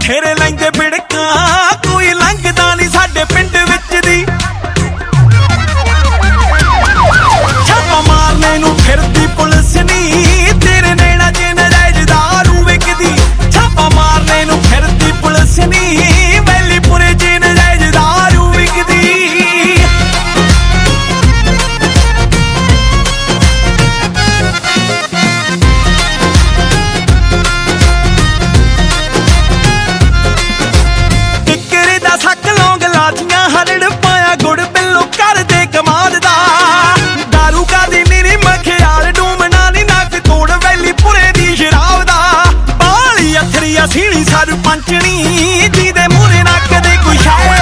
ਬਥੇਰੇ ਲੈਂਦੇ ਬਿੜਕਾਂ, ਕੋਈ ਲੰਘਦਾ ਨਹੀਂ ਸਾਡੇ ਪਿੰਡ ਵਿੱਚ ਦੀ। ਛਾਪਾ ਮਾਰਨੇ ਨੂੰ ਫਿਰਦੀ ਪੁਲਿਸ ਨੀ, ਤੇਰੇ ਨੈਣਾ ਚ ਨਜਾਇਜ਼ ਦਾਰੂ ਵਿਕਦੀ। ਛਾਪਾ ਮਾਰਨੇ ਨੂੰ ਫਿਰਦੀ ਪੁਲਿਸ ਨੀ, ਵੈਲੀਪੁਰੇ ਚ ਨਜਾਇਜ਼ ਦਾਰੂ ਵਿਕਦੀ। ਹਰੜ ਪਾਇਆ ਗੁੜ ਬਿੱਲੋ ਕਰਦੇ ਕਮਾਲ ਦਾ, ਦਾਰੂ ਕਾਦੀ ਨੀਰੀ ਮਖਿਆਲ ਡੂਮਣਾ ਨੀ ਨੱਕ ਤੋੜ ਵੈਲੀਪੁਰੇ ਦੀ ਸ਼ਰਾਬ ਦਾ। ਬਾਲੀ ਅਥਰੀ ਸੀਣੀ ਸਰਪੰਚਣੀ, ਜਿਹਦੇ ਮੂਹਰੇ ਨਾ ਕਦੇ ਕੋਈ ਸ਼ਾਇਰ